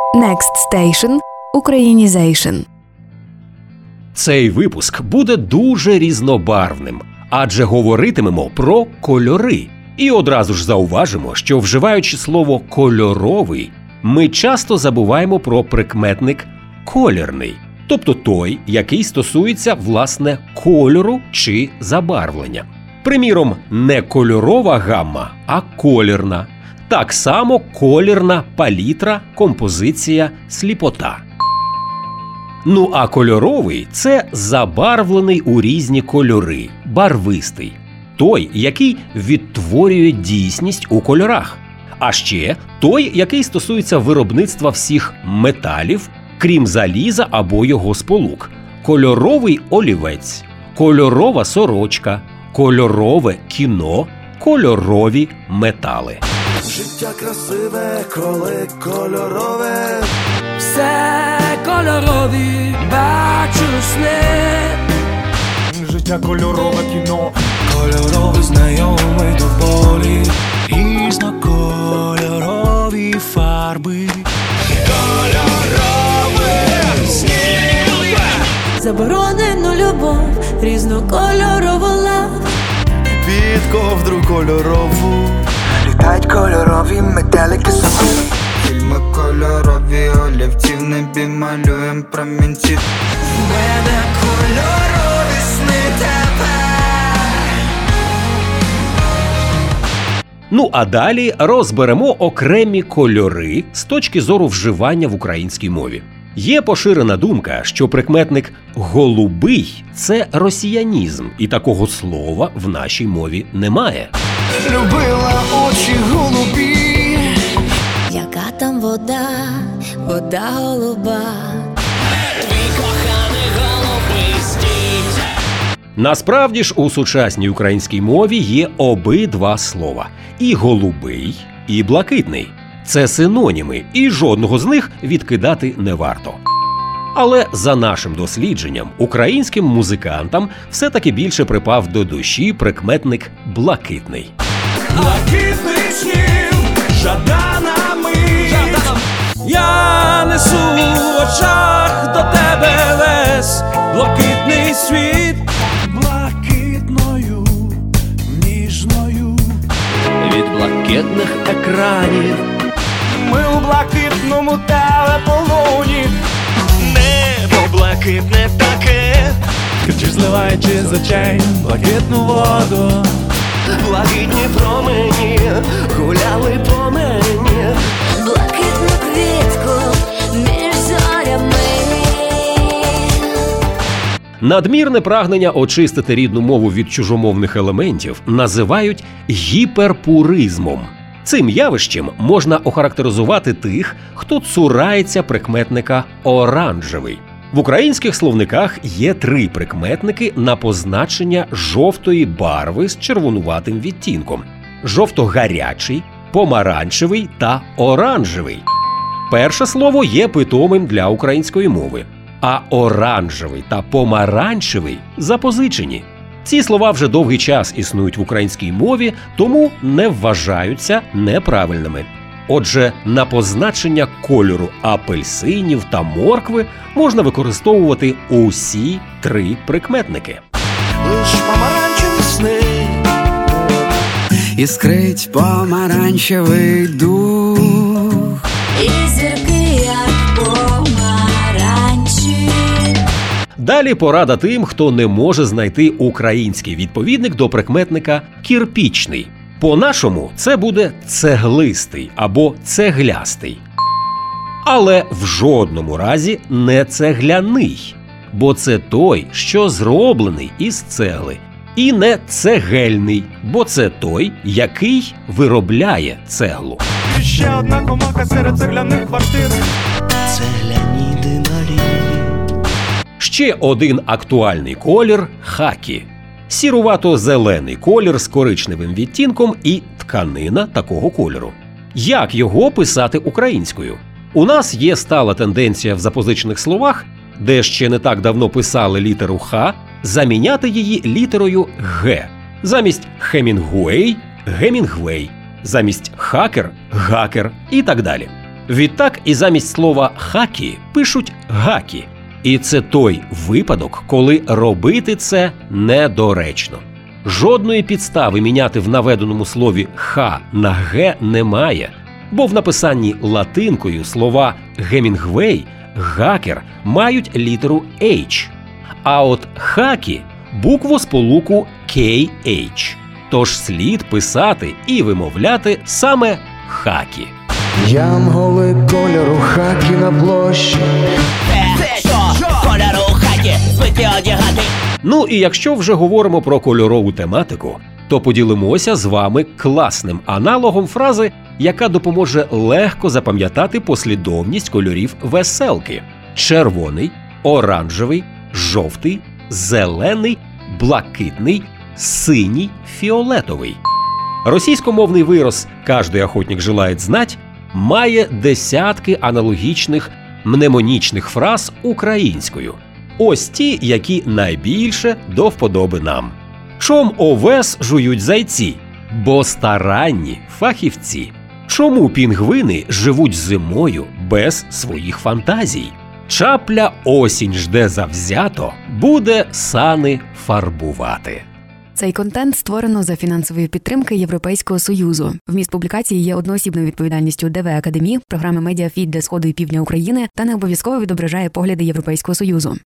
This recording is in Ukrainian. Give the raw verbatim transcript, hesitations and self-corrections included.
Next Station – Українізейшн. Цей випуск буде дуже різнобарвним, адже говоритимемо про кольори. І одразу ж зауважимо, що вживаючи слово «кольоровий», ми часто забуваємо про прикметник «колірний», тобто той, який стосується, власне, кольору чи забарвлення. Приміром, не кольорова гамма, а колірна. Так само колірна палітра, композиція, сліпота. Ну а кольоровий – це забарвлений у різні кольори, барвистий. Той, який відтворює дійсність у кольорах. А ще той, який стосується виробництва всіх металів, крім заліза або його сполук. Кольоровий олівець, кольорова сорочка, кольорове кіно, кольорові метали. Життя красиве, коли кольорове. Все кольорові, бачу сни. Життя кольорове кіно, кольоровий знайомий до болі. Різнокольорові фарби. Кольоровий сніг. Заборонену любов, різнокольорову лав. Під ковдру кольорову. Літають кольорові метелики собі. Фільми кольорові, олівці в небі малюєм промінці. В мене кольорові сни тепер. Ну а далі розберемо окремі кольори з точки зору вживання в українській мові. Є поширена думка, що прикметник «голубий» – це росіянізм, і такого слова в нашій мові немає. Любила очі голубі. Яка там вода, вода голуба. Твій коханий голубий стіль. Насправді ж у сучасній українській мові є обидва слова – і «голубий», і «блакитний». Це синоніми, і жодного з них відкидати не варто. Але за нашим дослідженням, українським музикантам все-таки більше припав до душі прикметник «блакитний». Блакитний снів, жаданами. Я несу в очах до тебе весь блакитний світ. Блакитною, ніжною. Від блакитних екранів Ми у блакитному телеполоні. Небо блакитне таке. Кричиш, зливаючи з очей блакитну воду. Блакитні промені гуляли по мені. Блакитну квітку між зорями. Надмірне прагнення очистити рідну мову від чужомовних елементів називають гіперпуризмом. Цим явищем можна охарактеризувати тих, хто цурається прикметника «оранжевий». В українських словниках є три прикметники на позначення жовтої барви з червонуватим відтінком – жовто-гарячий, помаранчевий та оранжевий. Перше слово є питомим для української мови, а оранжевий та помаранчевий – запозичені. Ці слова вже довгий час існують в українській мові, тому не вважаються неправильними. Отже, на позначення кольору апельсинів та моркви можна використовувати усі три прикметники. Лиш помаранчеві сни. Іскрить помаранчевий дух. І зірки, як помаранчі. Далі порада тим, хто не може знайти український відповідник до прикметника «кірпічний». По-нашому це буде «цеглистий» або «цеглястий». Але в жодному разі не «цегляний», бо це той, що зроблений із цегли. І не «цегельний», бо це той, який виробляє цеглу. І ще одна комаха серед цегляних квартир. Цегляні динарі. Ще один актуальний колір – хакі. Сірувато-зелений колір з коричневим відтінком і тканина такого кольору. Як його писати українською? У нас є стала тенденція в запозичених словах, де ще не так давно писали літеру «Х», заміняти її літерою «Г». Замість «Хемінгуей» – «Гемінгвей», замість «хакер» – «гакер» і так далі. Відтак і замість слова «хакі» пишуть «гакі». І це той випадок, коли робити це недоречно. Жодної підстави міняти в наведеному слові «ха» на «ге» немає, бо в написанні латинкою слова «Гемінгвей», «гакер» мають літеру «H», а от «хакі» – буквосполуку «кей ейч». Тож слід писати і вимовляти саме «хакі». Янголи кольору хакі на площі. Це що? Кольору хакі звикли одягати. Ну і якщо вже говоримо про кольорову тематику, то поділимося з вами класним аналогом фрази, яка допоможе легко запам'ятати послідовність кольорів веселки: червоний, оранжевий, жовтий, зелений, блакитний, синій, фіолетовий. Російськомовний вираз «каждый охотник желает знать» має десятки аналогічних мнемонічних фраз українською. Ось ті, які найбільше до вподоби нам. Чом овес жують зайці? Бо старанні фахівці. Чому пінгвини живуть зимою без своїх фантазій? Чапля осінь жде завзято, буде сани фарбувати. Цей контент створено за фінансової підтримки Європейського Союзу. Вміст публікації є одноосібною відповідальністю ДВ Академії, програми «Медіафіт» для Сходу і Півдня України та не обов'язково відображає погляди Європейського Союзу.